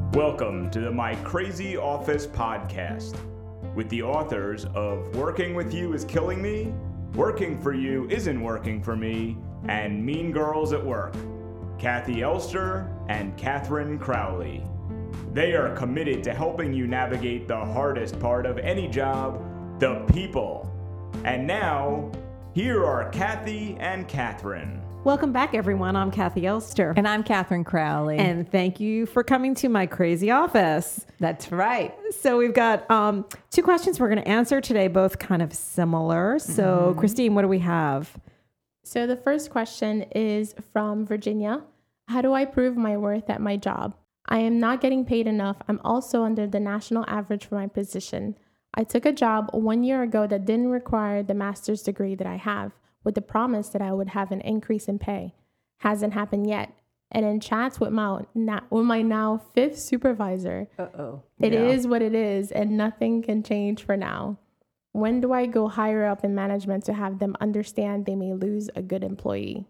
Welcome to the My Crazy Office podcast with the authors of Working With You Is Killing Me, Working For You Isn't Working For Me, and Mean Girls at Work, Kathy Elster and Catherine Crowley. They are committed to helping you navigate the hardest part of any job, the people. And now, here are Kathy and Catherine. Welcome back, everyone. I'm Kathy Elster. And I'm Catherine Crowley. And thank you for coming to My Crazy Office. That's right. So we've got two questions we're going to answer today, both kind of similar. So, Christine, what do we have? So the first question is from Virginia. How do I prove my worth at my job? I am not getting paid enough. I'm also under the national average for my position. I took a job 1 year ago that didn't require the master's degree that I have, with the promise that I would have an increase in pay. Hasn't happened yet. And in chats with my now fifth supervisor, it is what it is and nothing can change for now. When do I go higher up in management to have them understand they may lose a good employee?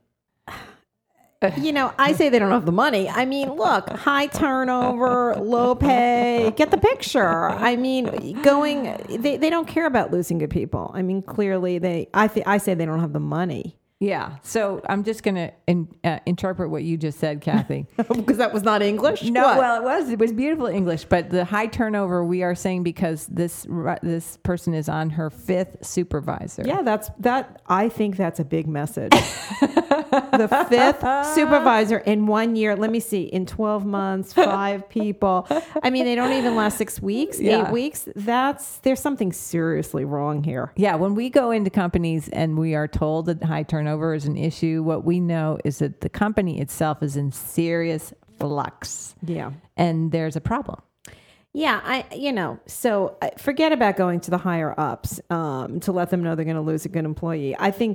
You know, I say they don't have the money. I mean, look, high turnover, low pay, get the picture. I mean, they don't care about losing good people. I mean, clearly I say they don't have the money. Yeah. So I'm just going to interpret what you just said, Kathy. Because that was not English? No, What? well, it was beautiful English, but the high turnover we are saying because this person is on her fifth supervisor. Yeah, I think that's a big message. The fifth supervisor in 1 year. Let me see. In 12 months, 5 people. I mean, they don't even last 6 weeks, 8 weeks. There's something seriously wrong here. Yeah. When we go into companies and we are told that high turnover is an issue, what we know is that the company itself is in serious flux. Yeah. And there's a problem. Yeah, so forget about going to the higher ups to let them know they're going to lose a good employee. I think,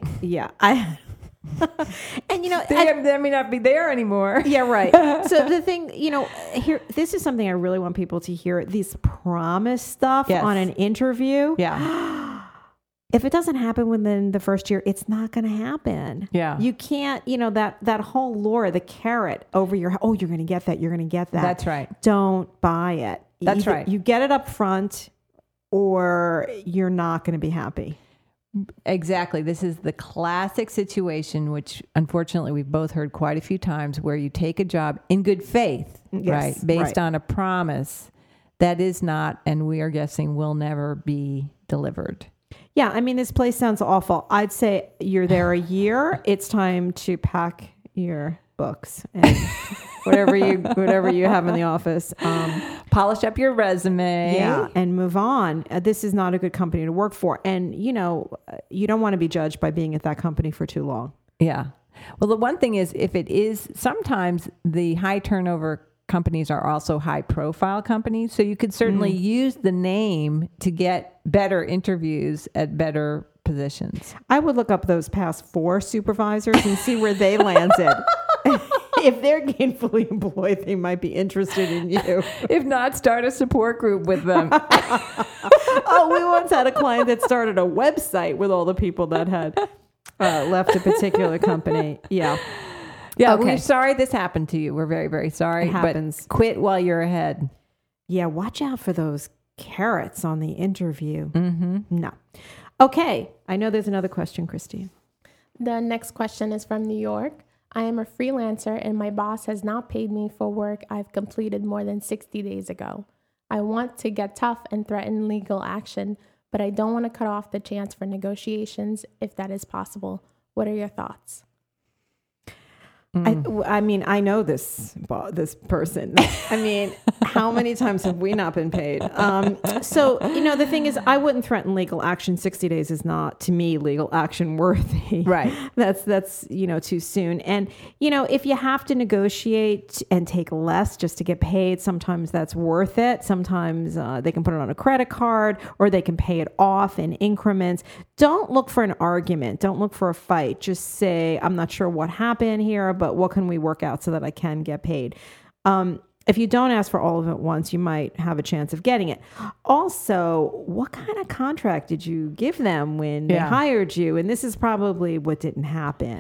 and they may not be there anymore. Yeah, right. So the thing, here, this is something I really want people to hear. This promise stuff on an interview. Yeah. If it doesn't happen within the first year, it's not going to happen. Yeah. You can't, that whole lure, the carrot over your, you're going to get that. You're going to get that. That's right. Don't buy it. That's right. You get it up front or you're not going to be happy. Exactly. This is the classic situation, which unfortunately we've both heard quite a few times, where you take a job in good faith, right? Based on a promise that is not, and we are guessing will never be delivered. Yeah. I mean, this place sounds awful. I'd say you're there a year. It's time to pack your books and whatever you have in the office. Polish up your resume. Yeah. And move on. This is not a good company to work for. And, you don't want to be judged by being at that company for too long. Yeah. Well, the one thing is, if it is, sometimes the high turnover companies are also high profile companies. So you could certainly use the name to get better interviews at better positions. I would look up those past 4 supervisors and see where they landed. If they're gainfully employed, they might be interested in you. If not, start a support group with them. We once had a client that started a website with all the people that had left a particular company. Yeah. Yeah, Okay. We're sorry this happened to you. We're very, very sorry. It happens. But quit while you're ahead. Yeah, watch out for those carrots on the interview. Mm-hmm. No. Okay, I know there's another question, Christine. The next question is from New York. I am a freelancer and my boss has not paid me for work I've completed more than 60 days ago. I want to get tough and threaten legal action, but I don't want to cut off the chance for negotiations if that is possible. What are your thoughts? I mean, I know this person. I mean, how many times have we not been paid? So, the thing is, I wouldn't threaten legal action. 60 days is not, to me, legal action worthy. Right. That's too soon. And, if you have to negotiate and take less just to get paid, sometimes that's worth it. Sometimes they can put it on a credit card or they can pay it off in increments. Don't look for an argument. Don't look for a fight. Just say, I'm not sure what happened here, but what can we work out so that I can get paid? If you don't ask for all of it once, you might have a chance of getting it. Also, what kind of contract did you give them when they hired you? And this is probably what didn't happen.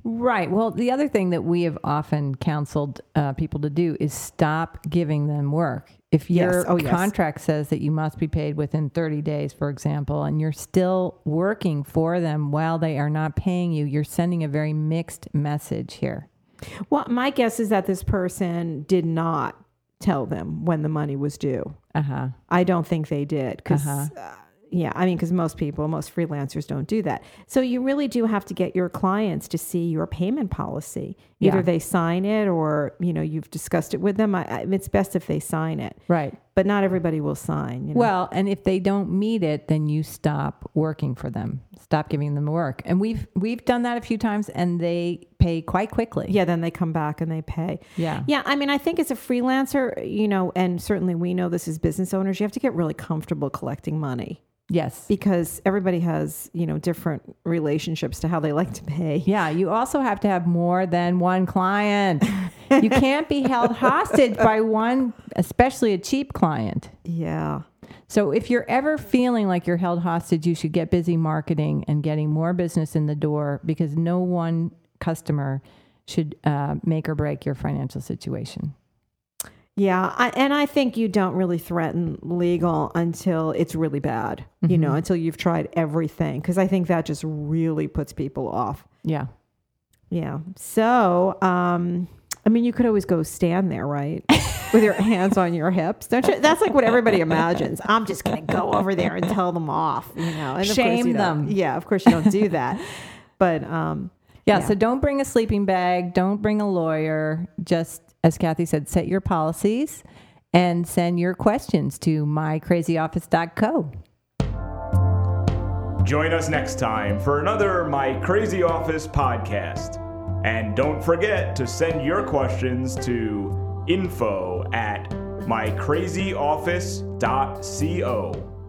Right. Well, the other thing that we have often counseled people to do is stop giving them work. If your contract says that you must be paid within 30 days, for example, and you're still working for them while they are not paying you, you're sending a very mixed message here. Well, my guess is that this person did not tell them when the money was due. I don't think they did because because most freelancers don't do that. So you really do have to get your clients to see your payment policy. Either they sign it or, you've discussed it with them. It's best if they sign it. Right. But not everybody will sign. Well, and if they don't meet it, then you stop working for them. Stop giving them work. And we've done that a few times and they pay quite quickly. Yeah, then they come back and they pay. Yeah. Yeah, I think as a freelancer, and certainly we know this as business owners, you have to get really comfortable collecting money. Yes. Because everybody has, different relationships to how they like to pay. Yeah. You also have to have more than one client. You can't be held hostage by one, especially a cheap client. Yeah. So if you're ever feeling like you're held hostage, you should get busy marketing and getting more business in the door because no one customer should make or break your financial situation. Yeah, I think you don't really threaten legal until it's really bad, until you've tried everything, because I think that just really puts people off. Yeah. Yeah. So, you could always go stand there, right? With your hands on your hips. Don't you? That's like what everybody imagines. I'm just going to go over there and tell them off, And shame them. Yeah, of course you don't do that. But, so don't bring a sleeping bag. Don't bring a lawyer. Just, as Kathy said, set your policies and send your questions to mycrazyoffice.co. Join us next time for another My Crazy Office podcast. And don't forget to send your questions to info@mycrazyoffice.co.